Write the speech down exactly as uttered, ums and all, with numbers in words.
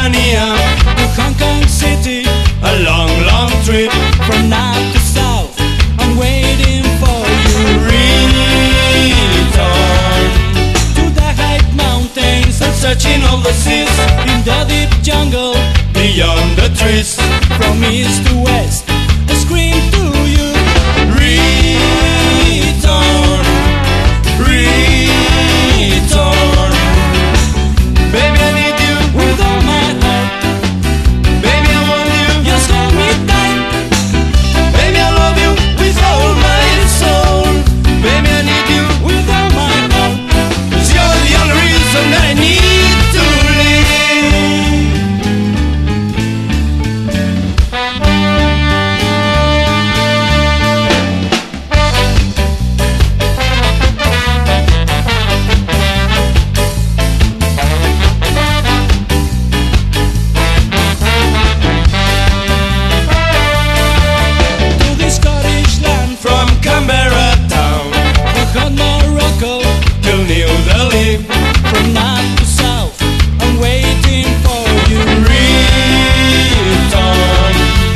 Tanzania to Hong Kong City, a long, long trip. from north to south, I'm waiting for you. Return To the high mountains, and searching all the seas in the deep jungle, beyond the trees. from east to west, I scream to you. Return, return. Baby, I need you. With all my heart, Baby, I want you. just hold me tight. Baby, I love you with all my soul. Baby, I need you. With all my heart, 'Cause you're the only reason that I need to live. to this Scottish land, From Canberra town from hot Morocco, to New Delhi, from now